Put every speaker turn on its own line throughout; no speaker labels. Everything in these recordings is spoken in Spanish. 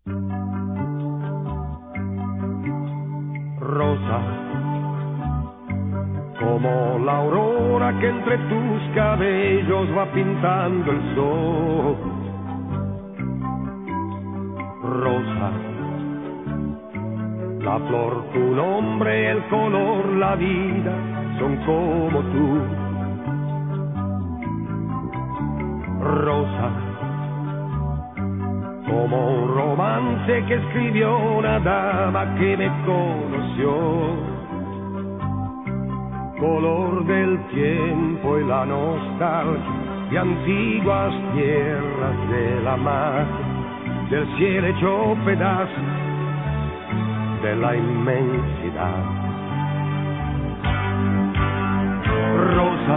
Rosa, como la aurora que entre tus cabellos va pintando el sol. Rosa, la flor, tu nombre, el color, la vida son como tú. Rosa, como un romance que escribió una dama que me conoció. Color del tiempo y la nostalgia de antiguas tierras de la mar, del cielo hecho pedazo, de la inmensidad. Rosa,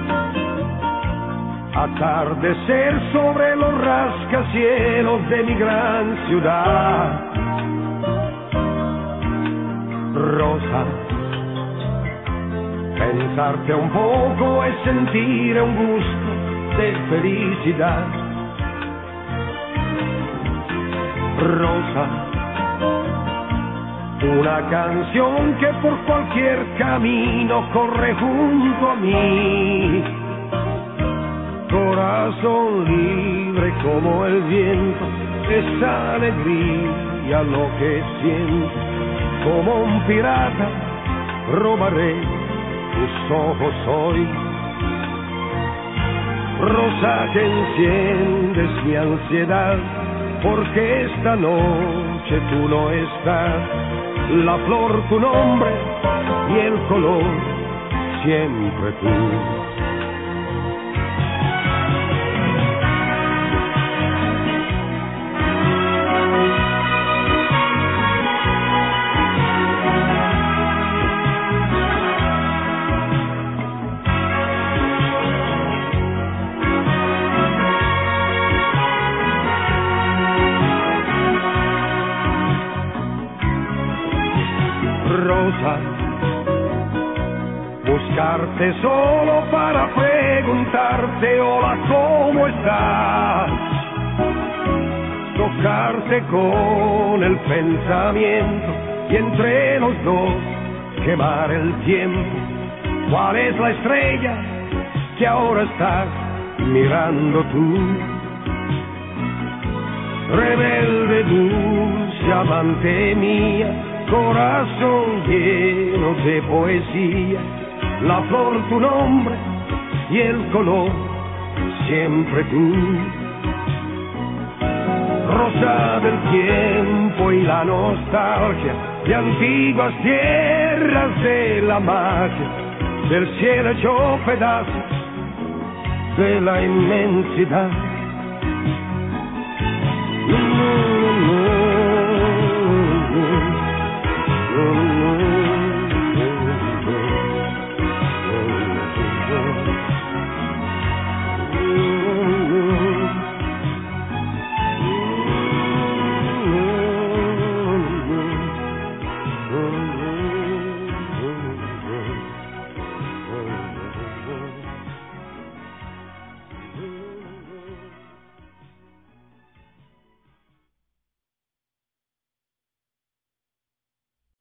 atardecer sobre los rascacielos de mi gran ciudad. Rosa, pensarte un poco es sentir un gusto de felicidad. Rosa, una canción que por cualquier camino corre junto a mí. Corazón libre como el viento, esa alegría lo que siento. Como un pirata robaré tus ojos hoy. Rosa, que enciendes mi ansiedad, porque esta noche tú no estás. La flor, tu nombre, y el color, siempre tú. Rosa, buscarte solo para preguntarte hola, ¿cómo estás? Tocarte con el pensamiento y entre los dos quemar el tiempo. ¿Cuál es la estrella que ahora estás mirando tú? Rebelde, dulce amante mía, corazón lleno de poesía, la flor, tu nombre, y el color, siempre tú. Rosa del tiempo y la nostalgia de antiguas tierras de la magia, del cielo hecho pedazos, de la inmensidad.